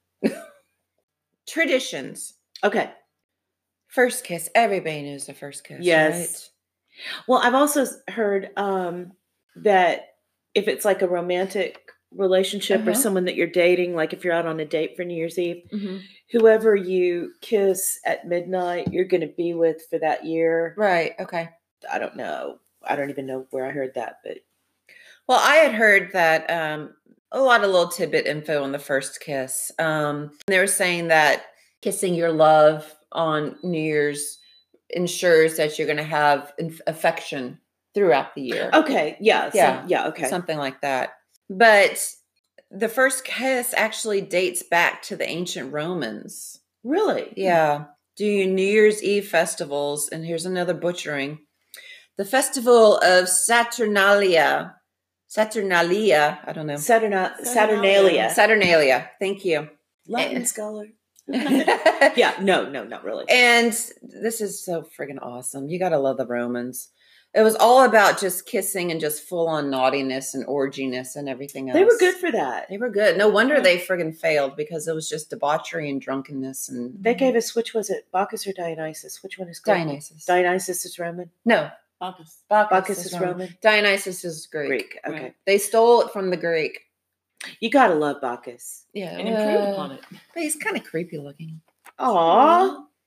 Traditions. Okay. First kiss. Everybody knows the first kiss. Yes. Well, I've also heard that if it's like a romantic relationship or Uh-huh. someone that you're dating, like if you're out on a date for New Year's Eve, Right? Mhm. whoever you kiss at midnight, you're going to be with for that year. Right. Okay. I don't know. I don't even know where I heard that, but Well, I had heard that a lot of little tidbit info on the first kiss. They were saying that kissing your love on New Year's ensures that you're going to have affection throughout the year. okay. Yeah. Yeah. Yeah. Okay. Something like that. But the first kiss actually dates back to the ancient Romans. Really? Yeah. Doing New Year's Eve festivals. And here's another butchering. The festival of Saturnalia. Saturnalia. I don't know. Saturnalia. Saturnalia. Thank you. Latin scholar. yeah. Yeah. No, not really. And this is so friggin' awesome. You got to love the Romans. It was all about just kissing and just full on naughtiness and orginess and everything else. They were good for that. They were good. No wonder they friggin' failed because it was just debauchery and drunkenness and They gave us, which was it, Bacchus or Dionysus? Which one is Roman? Dionysus. Dionysus is Roman. No, Bacchus. Bacchus is Roman. Dionysus is Greek. Greek. Okay. Right. They stole it from the Greek. You gotta love Bacchus. Yeah, And improved upon it. But he's kind of creepy looking. Aw.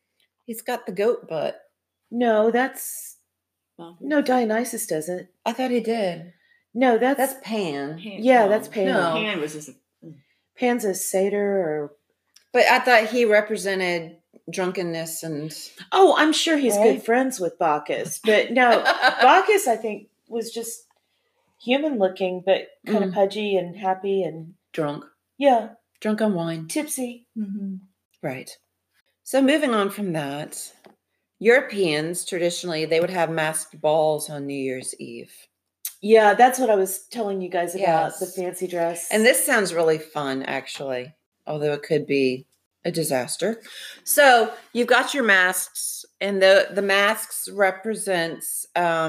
He's got the goat butt. No, that's Bacchus? no, Dionysus doesn't. I thought he did. No, That's Pan. Yeah, that's Pan. No. Pan was just Pan's a satyr or But I thought he represented drunkenness and. oh, I'm sure he's Right? good friends with Bacchus. But no, Bacchus I think was just human looking, but kind of pudgy and happy and Drunk. yeah, Drunk on wine. tipsy. Right. So moving on from that, Europeans traditionally they would have masked balls on New Year's Eve. Yeah, that's what I was telling you guys about, Yes. the fancy dress. And this sounds really fun, actually, although it could be a disaster. So you've got your masks, and the masks represents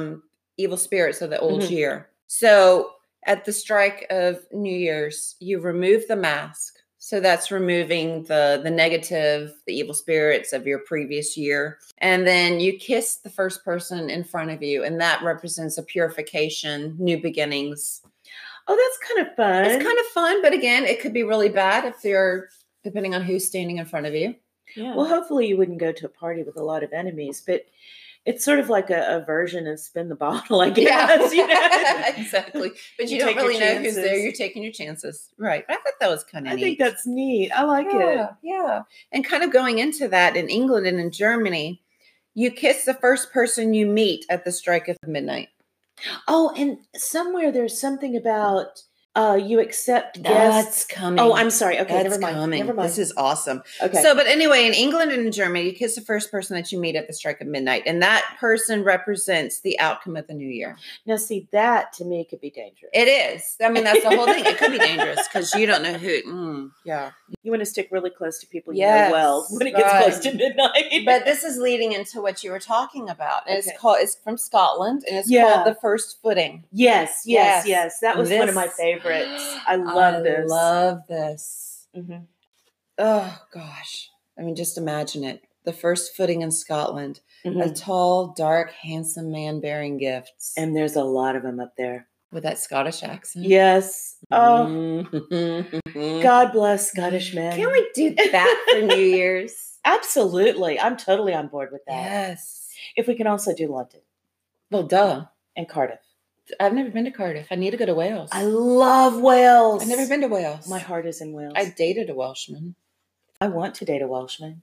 evil spirits of the old Mhm. year. So at the strike of New Year's, you remove the mask. So that's removing the negative, the evil spirits of your previous year. And then you kiss the first person in front of you, and that represents a purification, new beginnings. Oh, that's kind of fun. It's kind of fun, but again, it could be really bad if you're depending on who's standing in front of you. Yeah. Well, hopefully you wouldn't go to a party with a lot of enemies, but it's sort of like a version of spin the bottle, I guess. You know? Exactly. But you You don't take your really know who's there. chances. You're taking your chances. Right. I thought that was kind of I neat. think that's neat. I like it. Yeah, yeah. And kind of going into that in England and in Germany, you kiss the first person you meet at the strike of midnight. Oh, and somewhere there's something about you accept guests. That's coming. Oh, I'm sorry. Okay, That's never mind. coming. Never mind. This is awesome. Okay. So, but anyway, in England and in Germany, you kiss the first person that you meet at the strike of midnight, and that person represents the outcome of the new year. Now, see, that to me could be dangerous. It is. I mean, that's the whole thing. It could be dangerous because you don't know who. Yeah. You want to stick really close to people you Yes, know well when it gets right. close to midnight. But this is leading into what you were talking about. And Okay. it's from Scotland, and it's Yeah. called the first footing. yes. That was one of my This- favorites. I love this. Love this. Mhm. Oh gosh. I mean, just imagine it. The first footing in Scotland. A Mhm. tall, dark, handsome man bearing gifts. And there's a lot of them up there. With that Scottish accent. Yes. Oh, Mhm. God bless Scottish men. Can we do that for New Year's? Absolutely. I'm totally on board with that. Yes. If we can also do London Well, duh. and Cardiff. I've never been to Cardiff. I need to go to Wales. I love Wales. I've never been to Wales. My heart is in Wales. I dated a Welshman. I want to date a Welshman.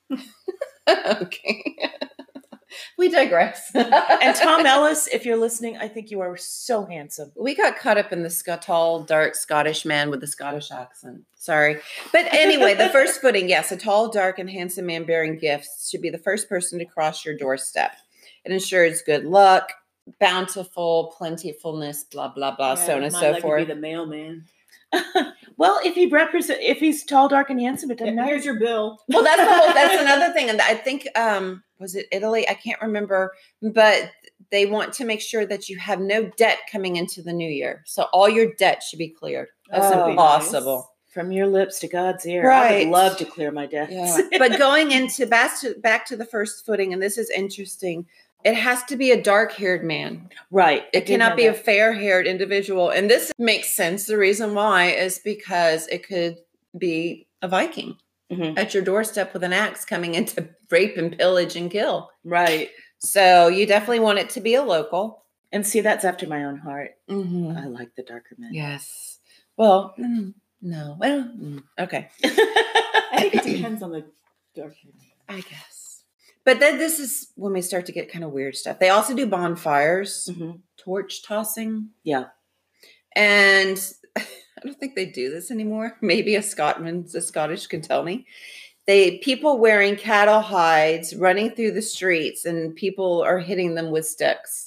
Okay. We digress. And Tom Ellis, if you're listening, I think you are so handsome. We got caught up in the tall, dark Scottish man with the Scottish accent. Sorry. But anyway, the first footing, yes, a tall, dark, and handsome man bearing gifts should be the first person to cross your doorstep. It ensures good luck, bountiful, plentifulness, blah, blah, blah, so on and so forth. Be the mailman. Well, if he's tall, dark, and handsome, it doesn't matter. Here's your bill. Well, that's another thing. And I think, was it Italy? I can't remember, but they want to make sure that you have no debt coming into the new year. So all your debt should be cleared. That's Oh, impossible. From your lips to God's ear. I Right. would love to clear my debts. Yeah. But going into back to the first footing, and this is interesting. It has to be a dark-haired man. Right. I It did cannot know be a that. fair-haired individual. And this makes sense. The reason why is because it could be a Viking Mhm. at your doorstep with an axe coming in to rape and pillage and kill. Right. So you definitely want it to be a local. And see, that's after my own heart. Mm-hmm. I like the darker men. Yes. Well, no. Well, okay. I think it depends on the dark. I guess. But then this is when we start to get kind of weird stuff. They also do bonfires, Mhm. torch tossing. Yeah. And I don't think they do this anymore. Maybe a Scottish can tell me. People wearing cattle hides running through the streets, and people are hitting them with sticks.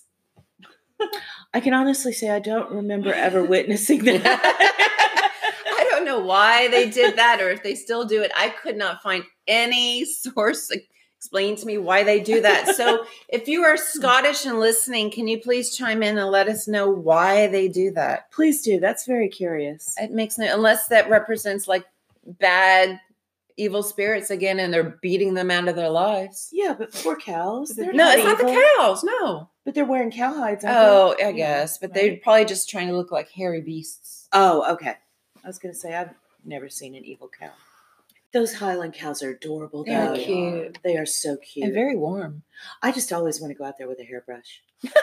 I can honestly say I don't remember ever witnessing that. I don't know why they did that or if they still do it. I could not find any source explain to me why they do that. So if you are Scottish and listening, can you please chime in and let us know why they do that? Please do. That's very curious. It makes no, unless that represents like bad, evil spirits again, and they're beating them out of their lives. Yeah, but poor cows. They're No, it's not evil. the cows. No. But they're wearing cowhides. aren't Oh, they? I Yeah, guess, but right. they're probably just trying to look like hairy beasts. Oh, okay. I was going to say I've never seen an evil cow. Those Highland cows are adorable. They're Though. cute. They are so cute. And very warm. I just always want to go out there with a hairbrush.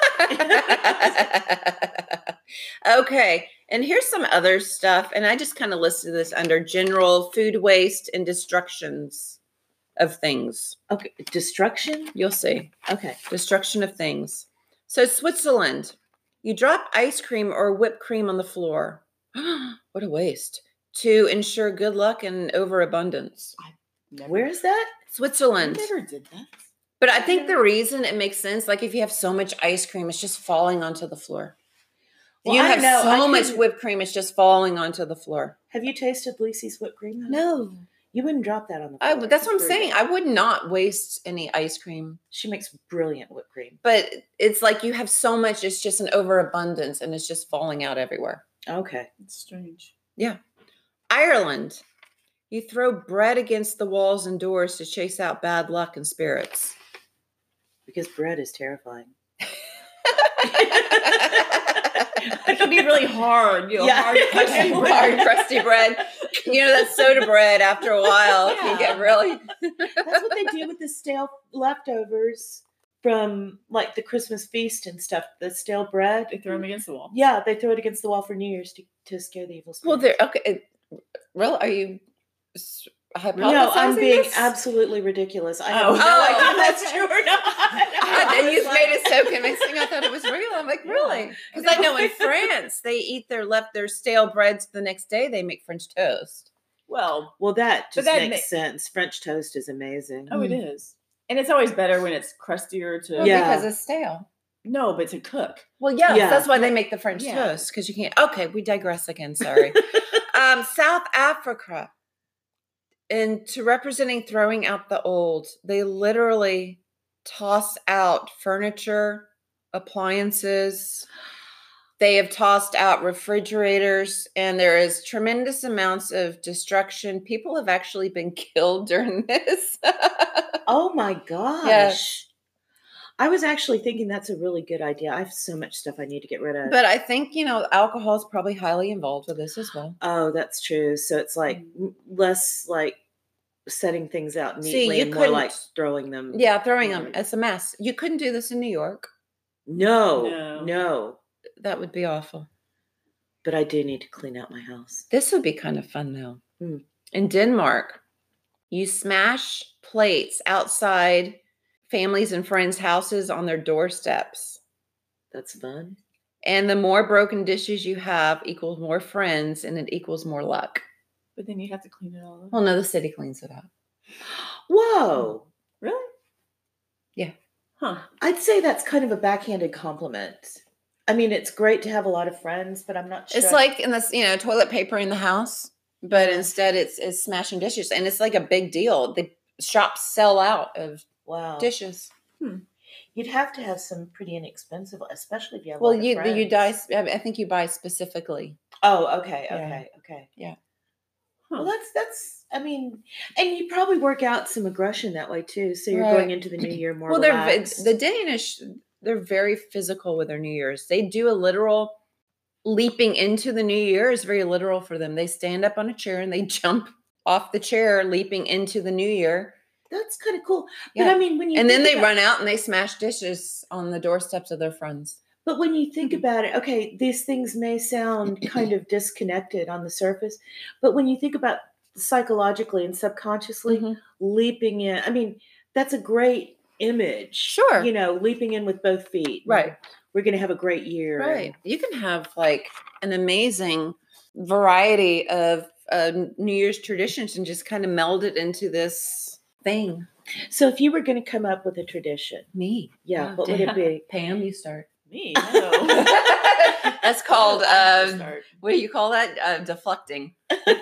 Okay. And here's some other stuff. And I just kind of listed this under general food waste and destructions of things. Okay. Destruction? You'll see. Okay. Destruction of things. So Switzerland, you drop ice cream or whipped cream on the floor. What a waste. To ensure good luck and overabundance. Where is that? Switzerland. I never did that. But I think the reason it makes sense, like if you have so much ice cream, it's just falling onto the floor. Well, you I have know, so I much couldn't- whipped cream, it's just falling onto the floor. Have you tasted Lisi's whipped cream? Though? No. You wouldn't drop that on the floor. That's what I'm It's saying. brutal. I would not waste any ice cream. She makes brilliant whipped cream. But it's like you have so much, it's just an overabundance and it's just falling out everywhere. Okay. It's strange. Ireland, you throw bread against the walls and doors to chase out bad luck and spirits. Because bread is terrifying. It can be really hard. You know, Yeah. hard, crusty bread. Hard, crusty bread. You know, that soda bread after a while, Yeah. you get really. That's what they do with the stale leftovers from like the Christmas feast and stuff. The stale bread. They throw them against the wall. Yeah, they throw it against the wall for New Year's to scare the evil Well, spirits. there. Okay. Really? Are you hypothesizing No, I'm being this? absolutely ridiculous. I have Oh. no Oh. idea if that's true or not. And you've made it so convincing. I thought it was real. I'm like, really? Because I know in France they eat their stale breads the next day. They make French toast. Well, Well, that But just that makes sense. French toast is amazing. oh, it is. And it's always better when it's crustier to Well, Yeah. because it's stale. no, but to cook. Well, yes, Yeah. that's why they make the French Yeah. toast because you can't. Okay, we digress again. Sorry. South Africa, and to representing throwing out the old, they literally toss out furniture, appliances. They have tossed out refrigerators, and there is tremendous amounts of destruction. People have actually been killed during this. Oh my gosh. Yes. I was actually thinking that's a really good idea. I have so much stuff I need to get rid of. But I think, alcohol is probably highly involved with this as well. Oh, that's true. So it's like less like setting things out See, neatly you and more like couldn't- throwing them. Yeah, throwing them. Right. It's a mess. You couldn't do this in New York. No. No. That would be awful. But I do need to clean out my house. This would be kind of fun, though. Hmm. In Denmark, you smash plates outside families and friends' houses on their doorsteps. That's fun. And the more broken dishes you have equals more friends, and it equals more luck. But then you have to clean it all up. Well, no, the city cleans it up. Whoa. Really? Yeah. Huh. I'd say that's kind of a backhanded compliment. I mean, it's great to have a lot of friends, but I'm not sure. It's like in this, toilet paper in the house, but instead it's smashing dishes, and it's like a big deal. The shops sell out of wow. dishes. You'd have to have some pretty inexpensive, especially if you have. Well, a lot of you friends. I think you buy specifically. Oh, okay, Yeah. okay. Huh. Well, that's. I mean, and you probably work out some aggression that way too. So you're Right. going into the new year more. Well, relaxed. the Danish. They're very physical with their New Year's. They do a literal leaping into the new year is very literal for them. They stand up on a chair and they jump off the chair, leaping into the new year. That's kind of cool. Yeah. But I mean, when you And then think they about- run out and they smash dishes on the doorsteps of their friends. But when you think about it, okay, these things may sound kind of disconnected on the surface, but when you think about psychologically and subconsciously Mhm. leaping in, I mean, that's a great image. Sure. Leaping in with both feet. Right. We're going to have a great year. Right. You can have like an amazing variety of New Year's traditions and just kind of meld it into this thing. So if you were going to come up with a tradition, Me. what would it be? Pam, you start. Me? No. That's called, Start. what do you call that? Deflecting.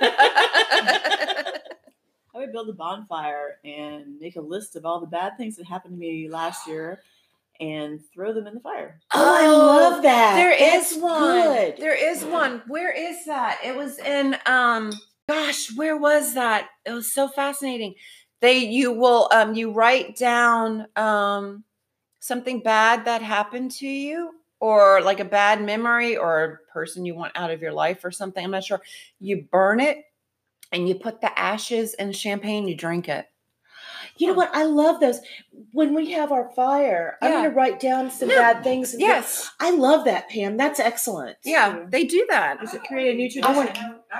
I would build a bonfire and make a list of all the bad things that happened to me last year and throw them in the fire. Oh, I love that. There That's is one. good. There is one. Where is that? It was in gosh, where was that? It was so fascinating. You write down something bad that happened to you, or like a bad memory or a person you want out of your life or something. I'm not sure. You burn it and you put the ashes in champagne, you drink it. You know what? I love those. When we have our fire, I'm Yeah. going to write down some Yeah. bad things. And Yes. I love that, Pam. That's excellent. Yeah, they do that. Does it create a new I tradition? want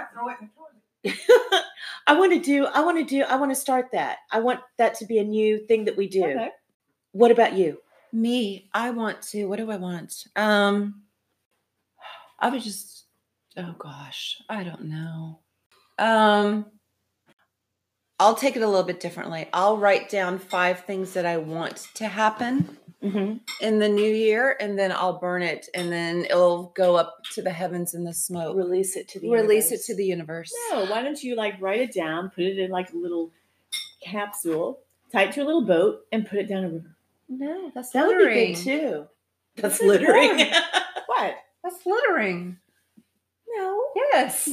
I want to start that. I want that to be a new thing that we do. Okay. What about you? Me, what do I want? I would just, oh gosh, I don't know. I'll take it a little bit differently. I'll write down 5 things that I want to happen Mm-hmm. in the new year, and then I'll burn it, and then it'll go up to the heavens in the smoke. Release it to the universe. No, why don't you like write it down, put it in like a little capsule, tie it to a little boat, and put it down a river? No, that's That would be littering. good too. That's That's littering. warm. What? That's littering. No. Yes.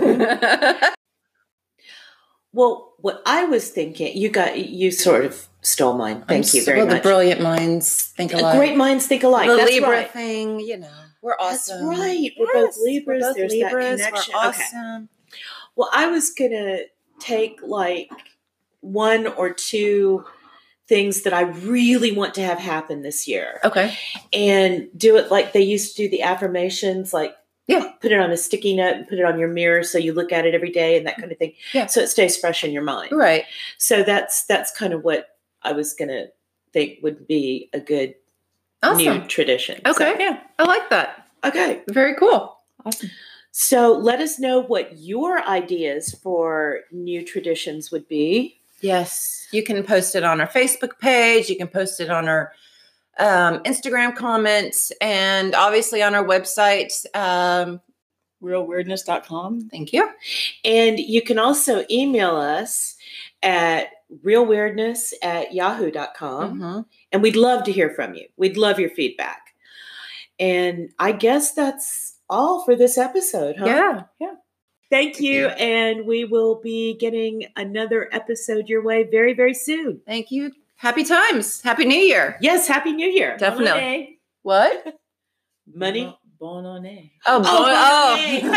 Well, what I was thinking, you sort of stole mine. Thank you very well, much. The brilliant minds think alike. Great minds think alike. The That's Libra right. thing, we're awesome. That's right. We're both Yes, Libras. We're both There's Libras. that connection. We're Okay. awesome. Well, I was gonna take like 1 or 2 things that I really want to have happen this year, Okay. and do it like they used to do the affirmations, like put it on a sticky note and put it on your mirror so you look at it every day and that kind of thing. Yeah. So it stays fresh in your mind. Right. So that's kind of what I was gonna think would be a good Awesome. new tradition. Okay. So, Yeah. I like that. okay. Very cool. Awesome. So let us know what your ideas for new traditions would be. Yes. You can post it on our Facebook page. You can post it on our Instagram comments, and obviously on our website. Realweirdness.com. Thank you. And you can also email us at realweirdness@yahoo.com. Mm-hmm. And we'd love to hear from you. We'd love your feedback. And I guess that's all for this episode, huh? Yeah. Thank you. And we will be getting another episode your way very, very soon. Thank you. Happy times. Happy New Year. Yes, Happy New Year. Definitely. What? Money. Bon année. Oh, Oh, oh. Bon